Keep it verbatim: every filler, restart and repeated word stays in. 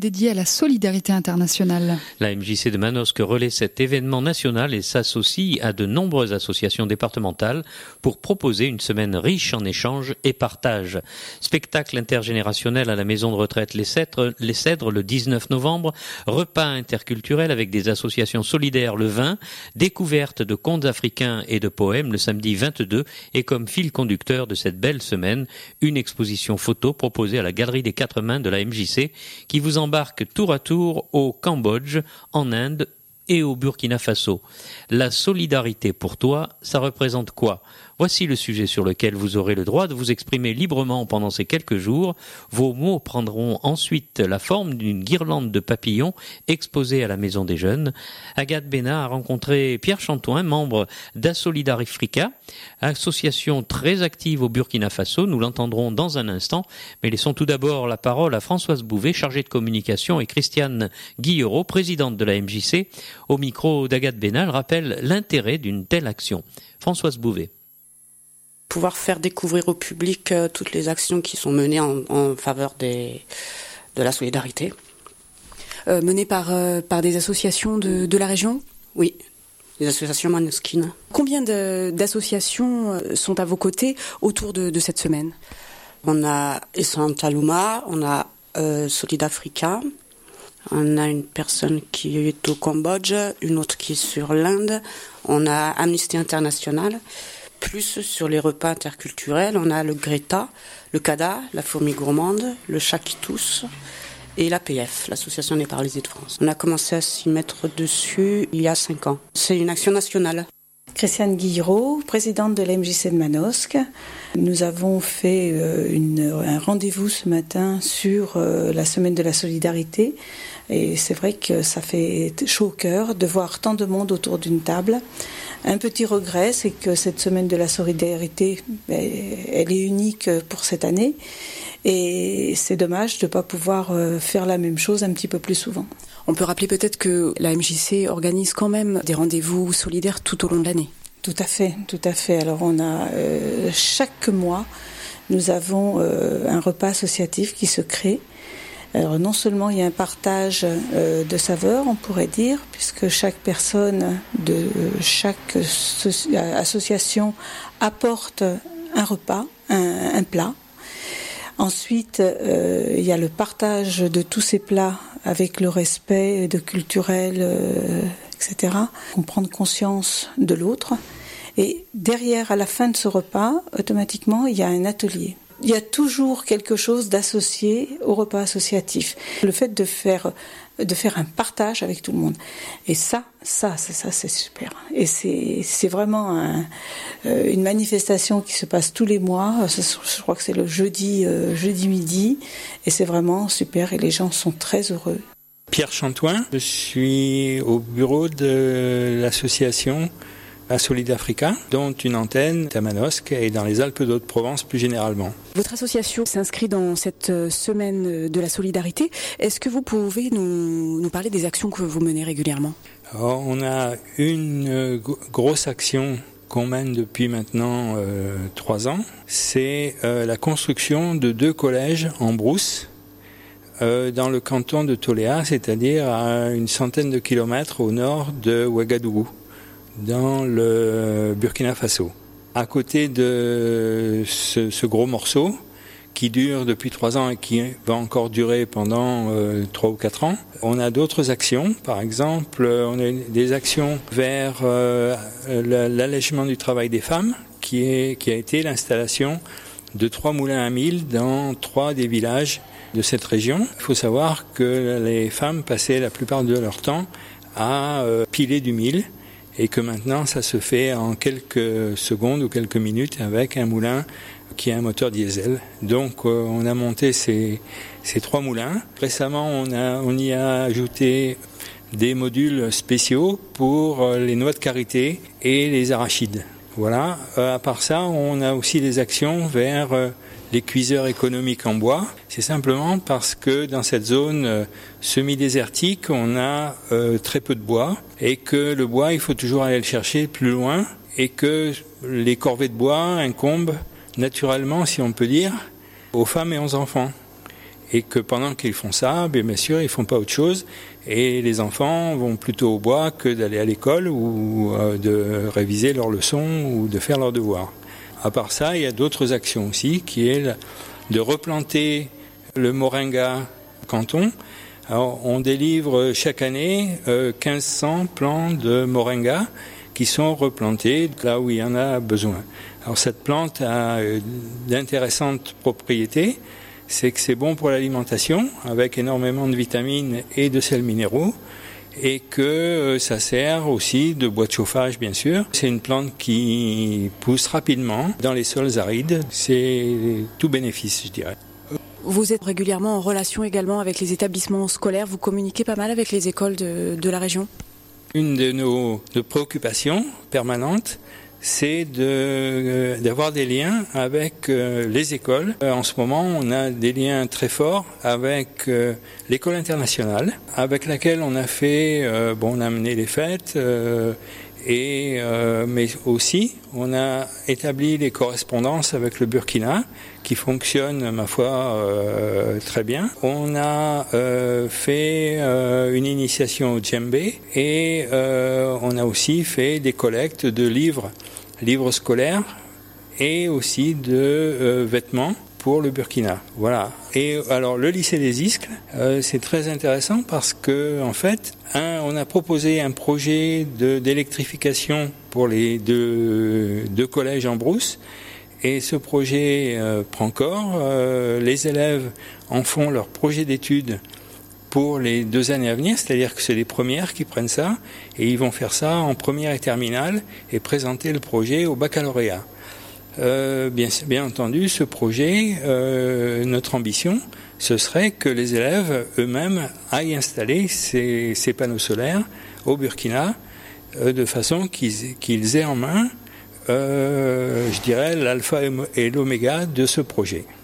dédié à la solidarité internationale. La M J C de Manosque relaie cet événement national et s'associe à de nombreuses associations départementales pour proposer une semaine riche en échanges et partage. Spectacle intergénérationnel à la maison de retraite Les Cèdres, Les Cèdres le dix-neuf novembre, repas interculturels avec des associations solidaires le vingt, découverte de contes africains et de poèmes le samedi vingt-deux et comme fil conducteur de cette belle semaine, une exposition photo proposée à la Galerie des Quatre Mains de la M J C qui vous embarque tour à tour au Cambodge, en Inde et au Burkina Faso. La solidarité pour toi, ça représente quoi ? Voici le sujet sur lequel vous aurez le droit de vous exprimer librement pendant ces quelques jours. Vos mots prendront ensuite la forme d'une guirlande de papillons exposée à la Maison des Jeunes. Agathe Bénat a rencontré Pierre Chantoin, membre d'Asolidarifrica, association très active au Burkina Faso. Nous l'entendrons dans un instant, mais laissons tout d'abord la parole à Françoise Bouvet, chargée de communication, et Christiane Guillereau, présidente de la M J C. Au micro d'Agathe Bénat, elle rappelle l'intérêt d'une telle action. Françoise Bouvet. Pouvoir faire découvrir au public euh, toutes les actions qui sont menées en, en faveur des, de la solidarité. Euh, menées par, euh, par des associations de, de la région ? Oui, des associations manosquines. Combien de, d'associations sont à vos côtés autour de, de cette semaine ? On a Essanta Luma, on a euh, Solidafrica, on a une personne qui est au Cambodge, une autre qui est sur l'Inde, on a Amnesty International. Plus sur les repas interculturels, on a le Greta, le C A D A, la Fourmi Gourmande, le Chat qui tousse et l'A P F, l'Association des paralysés de France. On a commencé à s'y mettre dessus il y a cinq ans. C'est une action nationale. Christiane Guillereau, présidente de la M J C de Manosque. Nous avons fait euh, une, un rendez-vous ce matin sur euh, la semaine de la solidarité. Et c'est vrai que ça fait chaud au cœur de voir tant de monde autour d'une table. Un petit regret, c'est que cette semaine de la solidarité, elle est unique pour cette année. Et c'est dommage de ne pas pouvoir faire la même chose un petit peu plus souvent. On peut rappeler peut-être que la M J C organise quand même des rendez-vous solidaires tout au long de l'année. Tout à fait, tout à fait. Alors on a euh, chaque mois, nous avons euh, un repas associatif qui se crée. Alors non seulement il y a un partage euh, de saveurs, on pourrait dire, puisque chaque personne de chaque so- association apporte un repas, un, un plat. Ensuite, euh, il y a le partage de tous ces plats avec le respect de culturel, euh, et cetera. On prend conscience de l'autre. Et derrière, à la fin de ce repas, automatiquement, il y a un atelier. Il y a toujours quelque chose d'associé au repas associatif. Le fait de faire, de faire un partage avec tout le monde. Et ça, ça, c'est, ça, c'est super. Et c'est, c'est vraiment un, euh, une manifestation qui se passe tous les mois. Je crois que c'est le jeudi, euh, jeudi midi. Et c'est vraiment super. Et les gens sont très heureux. Pierre Chantoin, je suis au bureau de l'association Asolidarifrica, dont une antenne à Manosque et dans les Alpes d'Haute-Provence plus généralement. Votre association s'inscrit dans cette semaine de la solidarité. Est-ce que vous pouvez nous, nous parler des actions que vous menez régulièrement ? Alors, on a une grosse action qu'on mène depuis maintenant euh, trois ans. C'est euh, la construction de deux collèges en brousse euh, dans le canton de Toléa, c'est-à-dire à une centaine de kilomètres au nord de Ouagadougou, dans le Burkina Faso. À côté de ce, ce gros morceau, qui dure depuis trois ans et qui va encore durer pendant euh, trois ou quatre ans, on a d'autres actions. Par exemple, on a des actions vers euh, l'allègement du travail des femmes, qui, est, qui a été l'installation de trois moulins à mil dans trois des villages de cette région. Il faut savoir que les femmes passaient la plupart de leur temps à euh, piler du mil, et que maintenant ça se fait en quelques secondes ou quelques minutes avec un moulin qui a un moteur diesel. Donc euh, on a monté ces, ces trois moulins. Récemment on, a, on y a ajouté des modules spéciaux pour les noix de karité et les arachides. Voilà. Euh, à part ça, on a aussi des actions vers euh, les cuiseurs économiques en bois. C'est simplement parce que dans cette zone euh, semi-désertique, on a euh, très peu de bois et que le bois, il faut toujours aller le chercher plus loin et que les corvées de bois incombent naturellement, si on peut dire, aux femmes et aux enfants. et que pendant qu'ils font ça, bien, bien sûr, ils font pas autre chose. Et les enfants vont plutôt au bois que d'aller à l'école ou euh, de réviser leurs leçons ou de faire leurs devoirs. À part ça, il y a d'autres actions aussi, qui est de replanter le moringa canton. Alors, on délivre chaque année euh, quinze cents plants de moringa qui sont replantés là où il y en a besoin. Alors cette plante a euh, d'intéressantes propriétés. C'est que c'est bon pour l'alimentation, avec énormément de vitamines et de sels minéraux, et que ça sert aussi de bois de chauffage, bien sûr. C'est une plante qui pousse rapidement dans les sols arides. C'est tout bénéfice, je dirais. Vous êtes régulièrement en relation également avec les établissements scolaires. Vous communiquez pas mal avec les écoles de, de la région? Une de nos de préoccupations permanentes, c'est de, d'avoir des liens avec euh, les écoles. Euh, en ce moment, on a des liens très forts avec euh, l'école internationale, avec laquelle on a fait, euh, bon, on a mené les fêtes, euh, et euh, mais aussi on a établi des correspondances avec le Burkina, qui fonctionnent, ma foi, euh, très bien. On a euh, fait euh, une initiation au djembé et euh, on a aussi fait des collectes de livres, livres scolaires et aussi de euh, vêtements pour le Burkina. Voilà. Et alors le lycée des Iscles, euh, c'est très intéressant parce que en fait, un, on a proposé un projet de, d'électrification pour les deux, deux collèges en brousse. Et ce projet euh, prend corps. Euh, les élèves en font leur projet d'études pour les deux années à venir, c'est-à-dire que c'est les premières qui prennent ça, et ils vont faire ça en première et terminale et présenter le projet au baccalauréat. Euh, bien, bien entendu, ce projet, euh, notre ambition, ce serait que les élèves eux-mêmes aillent installer ces, ces panneaux solaires au Burkina, euh, de façon qu'ils, qu'ils aient en main Euh, je dirais l'alpha et l'oméga de ce projet.